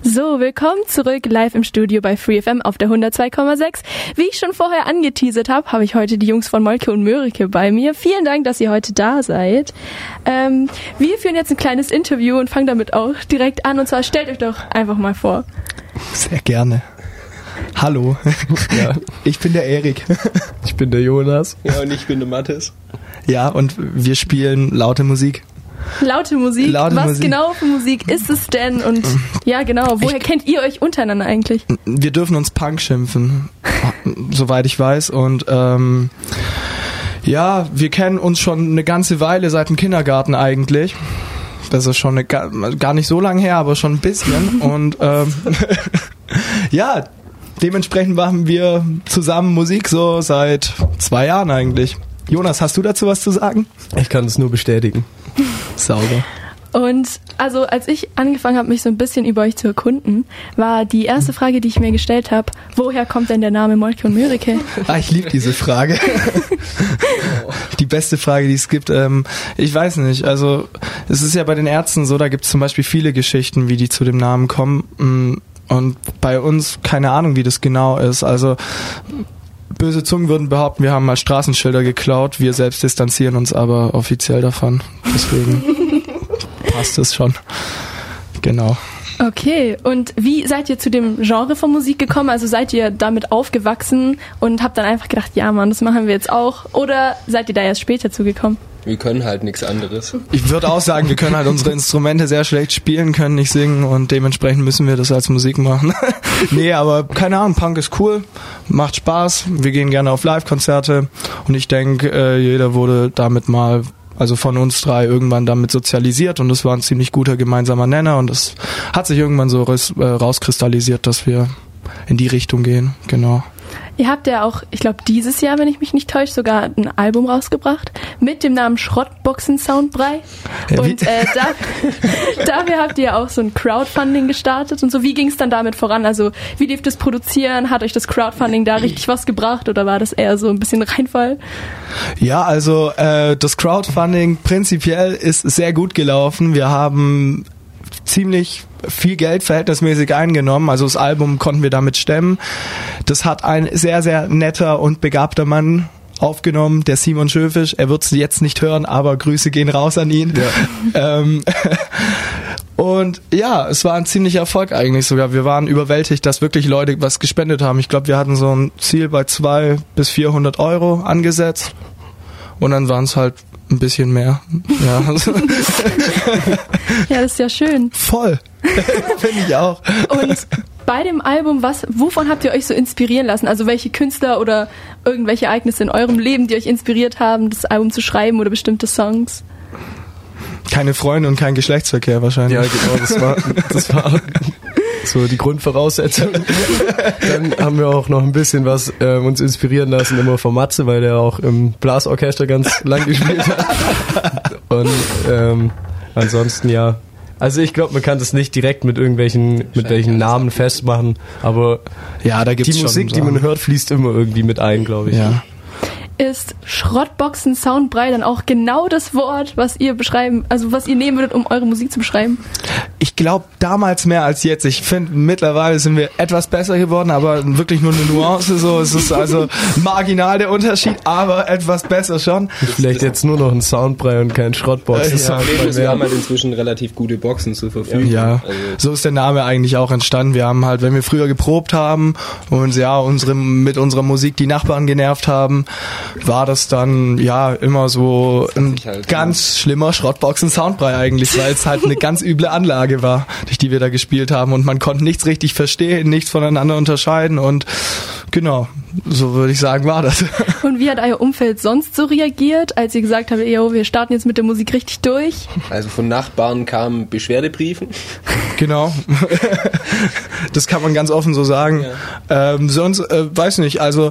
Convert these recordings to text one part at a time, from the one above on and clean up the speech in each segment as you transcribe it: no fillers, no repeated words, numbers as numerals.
So, willkommen zurück live im Studio bei FreeFM auf der 102,6. Wie ich schon vorher angeteasert habe ich heute die Jungs von Molke und Mörike bei mir. Vielen Dank, dass ihr heute da seid. Wir führen jetzt ein kleines Interview und fangen damit auch direkt an. Und zwar stellt euch doch einfach mal vor. Sehr gerne. Hallo, ja. Ich bin der Erik. Ich bin der Jonas. Ja, und ich bin der Mathis. Ja, und wir spielen laute Musik. Laute Musik? Was genau für Musik ist es denn? Und ja, genau, woher kennt ihr euch untereinander eigentlich? Wir dürfen uns Punk schimpfen, soweit ich weiß. Und ja, wir kennen uns schon eine ganze Weile, seit dem Kindergarten eigentlich. Das ist schon gar nicht so lange her, aber schon ein bisschen. Und ja, dementsprechend machen wir zusammen Musik so seit 2 Jahren eigentlich. Jonas, hast du dazu was zu sagen? Ich kann es nur bestätigen. Sauber. Und also als ich angefangen habe, mich so ein bisschen über euch zu erkunden, war die erste Frage, die ich mir gestellt habe, woher kommt denn der Name Molke und Mörike? Ich liebe diese Frage. Die beste Frage, die es gibt. Ich weiß nicht, also es ist ja bei den Ärzten so, da gibt es zum Beispiel viele Geschichten, wie die zu dem Namen kommen. Und bei uns keine Ahnung, wie das genau ist. Also böse Zungen würden behaupten, wir haben mal Straßenschilder geklaut, wir selbst distanzieren uns aber offiziell davon. Deswegen passt es schon. Genau. Okay, und wie seid ihr zu dem Genre von Musik gekommen? Also seid ihr damit aufgewachsen und habt dann einfach gedacht, ja Mann, das machen wir jetzt auch? Oder seid ihr da erst später zugekommen? Wir können halt nichts anderes. Ich würde auch sagen, wir können halt unsere Instrumente sehr schlecht spielen, können nicht singen und dementsprechend müssen wir das als Musik machen. Nee, aber keine Ahnung, Punk ist cool, macht Spaß, wir gehen gerne auf Live-Konzerte und ich denke, jeder wurde damit mal, also von uns 3 irgendwann damit sozialisiert und das war ein ziemlich guter gemeinsamer Nenner und das hat sich irgendwann so rauskristallisiert, dass wir in die Richtung gehen, genau. Ihr habt ja auch, ich glaube dieses Jahr, wenn ich mich nicht täusche, sogar ein Album rausgebracht mit dem Namen Schrottboxen Soundbrei. Und dafür habt ihr auch so ein Crowdfunding gestartet und so. Wie ging es dann damit voran? Also wie lief das Produzieren? Hat euch das Crowdfunding da richtig was gebracht oder war das eher so ein bisschen Reinfall? Ja, also das Crowdfunding prinzipiell ist sehr gut gelaufen. Wir haben ziemlich viel Geld verhältnismäßig eingenommen, also das Album konnten wir damit stemmen. Das hat ein sehr, sehr netter und begabter Mann aufgenommen, der Simon Schöfisch. Er wird es jetzt nicht hören, aber Grüße gehen raus an ihn. Ja. Und ja, es war ein ziemlicher Erfolg eigentlich sogar. Wir waren überwältigt, dass wirklich Leute was gespendet haben. Ich glaube, wir hatten so ein Ziel bei 200 bis 400 Euro angesetzt und dann waren es halt ein bisschen mehr. Ja, ja, das ist ja schön. Voll. Finde ich auch. Und bei dem Album, wovon habt ihr euch so inspirieren lassen? Also welche Künstler oder irgendwelche Ereignisse in eurem Leben, die euch inspiriert haben, das Album zu schreiben oder bestimmte Songs? Keine Freunde und kein Geschlechtsverkehr wahrscheinlich. Ja, genau, das war so die Grundvoraussetzung. Dann haben wir auch noch ein bisschen was uns inspirieren lassen, immer von Matze, weil der auch im Blasorchester ganz lang gespielt hat. Und ansonsten ja. Also ich glaube, man kann das nicht direkt mit welchen Namen festmachen, aber ja, da gibt's die Musik, schon die man hört, fließt immer irgendwie mit ein, glaube ich. Ja. Ist Schrottboxen Soundbrei dann auch genau das Wort, was ihr beschreiben, also was ihr nehmen würdet, um eure Musik zu beschreiben? Ich glaube, damals mehr als jetzt. Ich finde, mittlerweile sind wir etwas besser geworden, aber wirklich nur eine Nuance. So, es ist also marginal der Unterschied, aber etwas besser schon. Vielleicht jetzt nur noch ein Soundbrei und kein Schrottboxen. Das Problem ist, wir haben halt inzwischen relativ gute Boxen zur Verfügung. Ja, also so ist der Name eigentlich auch entstanden. Wir haben halt, wenn wir früher geprobt haben und ja, mit unserer Musik die Nachbarn genervt haben, war das dann ja immer so ein ganz schlimmer Schrottboxen-Soundbrei eigentlich, weil es halt eine ganz üble Anlage war, durch die wir da gespielt haben und man konnte nichts richtig verstehen, nichts voneinander unterscheiden und genau, so würde ich sagen, war das. Und wie hat euer Umfeld sonst so reagiert, als ihr gesagt habt, yo, wir starten jetzt mit der Musik richtig durch? Also von Nachbarn kamen Beschwerdebriefen. Genau. Das kann man ganz offen so sagen. Ja. Sonst, weiß nicht, also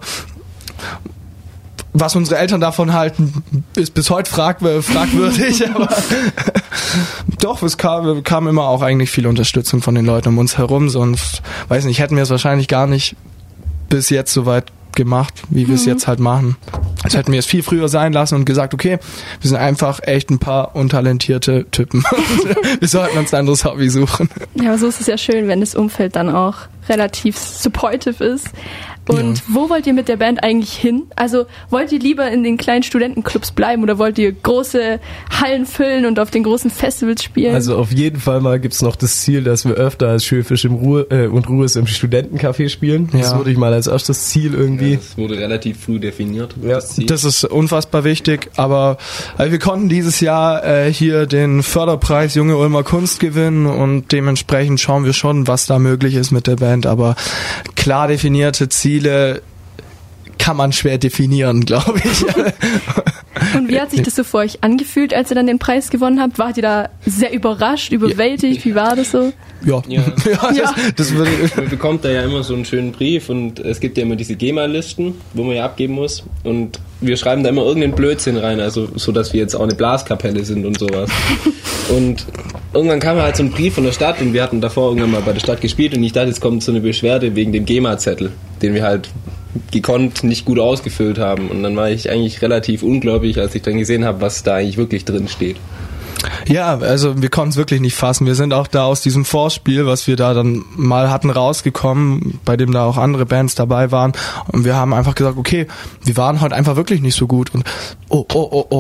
was unsere Eltern davon halten, ist bis heute fragwürdig, aber doch, es kam immer auch eigentlich viel Unterstützung von den Leuten um uns herum, sonst, weiß nicht, hätten wir es wahrscheinlich gar nicht bis jetzt so weit gemacht, wie wir es jetzt halt machen. Also hätten wir es viel früher sein lassen und gesagt, okay, wir sind einfach echt ein paar untalentierte Typen. Wir sollten uns ein anderes Hobby suchen. Ja, aber so ist es ja schön, wenn das Umfeld dann auch relativ supportive ist. Und wo wollt ihr mit der Band eigentlich hin? Also wollt ihr lieber in den kleinen Studentenclubs bleiben oder wollt ihr große Hallen füllen und auf den großen Festivals spielen? Also auf jeden Fall mal gibt's noch das Ziel, dass wir öfter als Schönfisch im Ruhes im Studentencafé spielen. Ja. Das würde ich mal als erstes Ziel irgendwie. Ja, das wurde relativ früh definiert. Ja. Das ist unfassbar wichtig, aber wir konnten dieses Jahr hier den Förderpreis Junge Ulmer Kunst gewinnen und dementsprechend schauen wir schon, was da möglich ist mit der Band, aber klar definierte Ziele kann man schwer definieren, glaube ich. Und wie hat sich das so für euch angefühlt, als ihr dann den Preis gewonnen habt? Wart ihr da sehr überrascht, überwältigt? Wie war das so? Ja. Das würde man bekommt da ja immer so einen schönen Brief und es gibt ja immer diese GEMA-Listen, wo man ja abgeben muss und wir schreiben da immer irgendeinen Blödsinn rein, also so, dass wir jetzt auch eine Blaskapelle sind und sowas. Und irgendwann kam halt so ein Brief von der Stadt und wir hatten davor irgendwann mal bei der Stadt gespielt und ich dachte, jetzt kommt so eine Beschwerde wegen dem GEMA-Zettel, den wir halt gekonnt nicht gut ausgefüllt haben. Und dann war ich eigentlich relativ ungläubig, als ich dann gesehen habe, was da eigentlich wirklich drin steht. Ja, also wir konnten es wirklich nicht fassen. Wir sind auch da aus diesem Vorspiel, was wir da dann mal hatten, rausgekommen, bei dem da auch andere Bands dabei waren. Und wir haben einfach gesagt, okay, wir waren heute einfach wirklich nicht so gut. Und oh.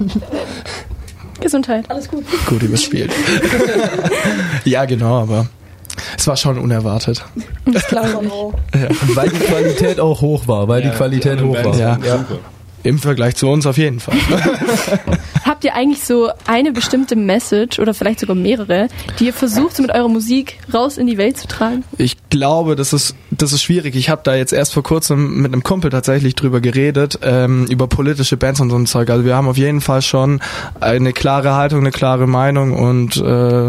Gesundheit, alles gut. Gut überspielt. Ja, genau, aber es war schon unerwartet. Das glaube ich auch. Ja. Weil die Qualität auch hoch war. Ja. Im Vergleich zu uns auf jeden Fall. Habt ihr eigentlich so eine bestimmte Message oder vielleicht sogar mehrere, die ihr versucht, so mit eurer Musik raus in die Welt zu tragen? Ich glaube, das ist schwierig. Ich habe da jetzt erst vor kurzem mit einem Kumpel tatsächlich drüber geredet, über politische Bands und so ein Zeug. Also wir haben auf jeden Fall schon eine klare Haltung, eine klare Meinung und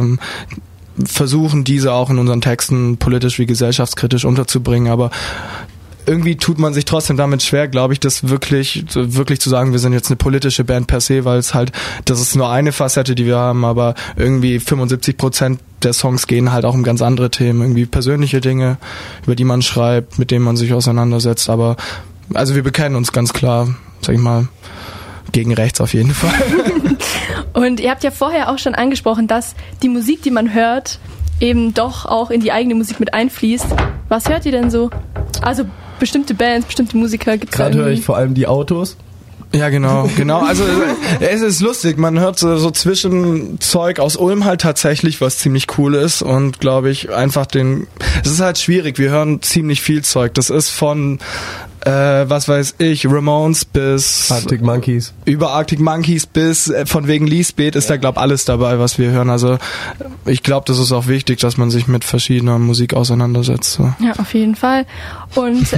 versuchen diese auch in unseren Texten politisch wie gesellschaftskritisch unterzubringen, aber irgendwie tut man sich trotzdem damit schwer, glaube ich, das wirklich zu sagen, wir sind jetzt eine politische Band per se, weil es halt, das ist nur eine Facette, die wir haben, aber irgendwie 75% der Songs gehen halt auch um ganz andere Themen, irgendwie persönliche Dinge, über die man schreibt, mit denen man sich auseinandersetzt, aber also wir bekennen uns ganz klar, sag ich mal, gegen rechts auf jeden Fall. Und ihr habt ja vorher auch schon angesprochen, dass die Musik, die man hört, eben doch auch in die eigene Musik mit einfließt. Was hört ihr denn so? Also bestimmte Bands, bestimmte Musiker gibt's gerade höre ich vor allem die Autos. Ja, genau. Also es ist lustig, man hört so Zwischenzeug aus Ulm halt tatsächlich, was ziemlich cool ist und glaube ich einfach es ist halt schwierig, wir hören ziemlich viel Zeug. Das ist von was weiß ich, Ramones bis Arctic Monkeys. Über Arctic Monkeys bis von wegen Lisbeth ist da glaube alles dabei, was wir hören. Also ich glaube, das ist auch wichtig, dass man sich mit verschiedener Musik auseinandersetzt. So. Ja, auf jeden Fall. Und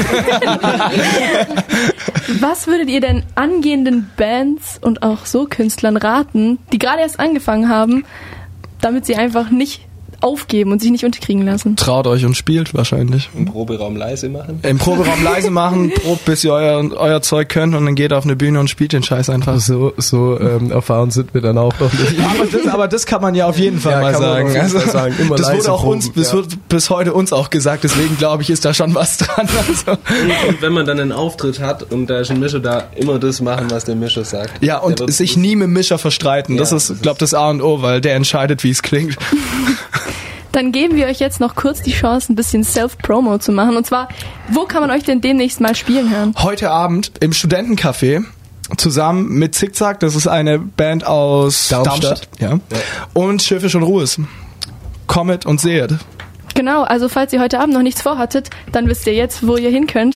was würdet ihr denn angehenden Bands und auch so Künstlern raten, die gerade erst angefangen haben, damit sie einfach nicht aufgeben und sich nicht unterkriegen lassen? Traut euch und spielt wahrscheinlich. Im Proberaum leise machen. Im Proberaum leise machen, probt bis ihr euer Zeug könnt und dann geht auf eine Bühne und spielt den Scheiß einfach. So erfahren sind wir dann auch noch nicht. Aber das kann man ja auf jeden Fall mal sagen. Immer das wurde auch proben, das wird bis heute uns auch gesagt, deswegen glaube ich, ist da schon was dran. Also. Und wenn man dann einen Auftritt hat und da ist ein Mischer da, immer das machen, was der Mischer sagt. Ja, und sich nie mit dem Mischer verstreiten. Ja, das ist, glaube ich, das A und O, weil der entscheidet, wie es klingt. Dann geben wir euch jetzt noch kurz die Chance, ein bisschen Self-Promo zu machen. Und zwar, wo kann man euch denn demnächst mal spielen hören? Heute Abend im Studentencafé zusammen mit Zickzack. Das ist eine Band aus Darmstadt. Ja. Und Schönfisch und Ruhes. Kommet und seht. Genau, also falls ihr heute Abend noch nichts vorhattet, dann wisst ihr jetzt, wo ihr hin könnt.